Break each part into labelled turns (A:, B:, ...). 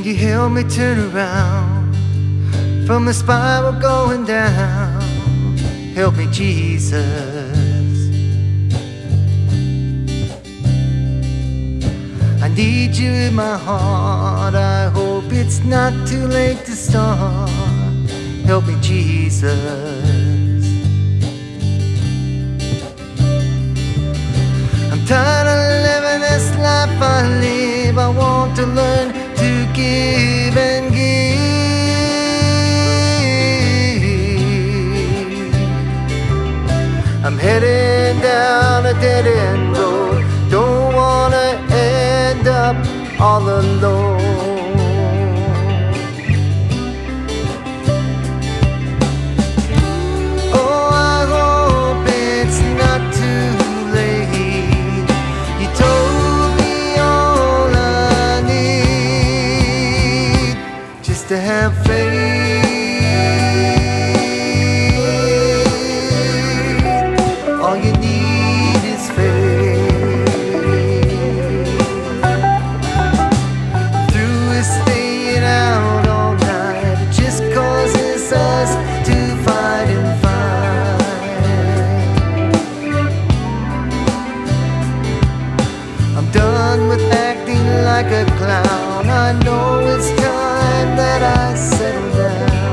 A: you help me turn around from the spiral going down. Help me, Jesus. I need you in my heart. I hope it's not too late to start. Help me, Jesus. I'm tired of living this life I live. I want to learn to give and give. I'm heading down a dead-end road. Don't wanna end up all alone. Oh, I hope it's not too late. You told me all I need, just to have faith. All you need is faith. Staying out all night, it just causes us to fight and fight. I'm done with acting like a clown. I know it's time that I settle down.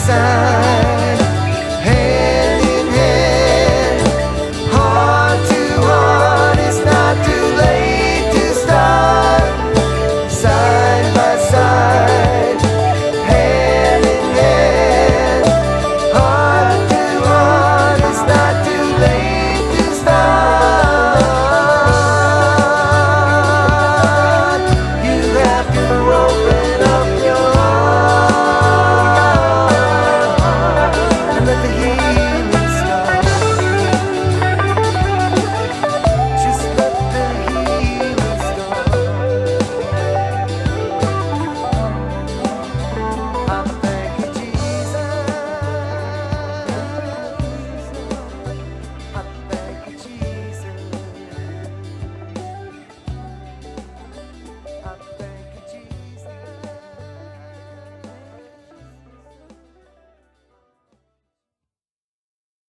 A: sound.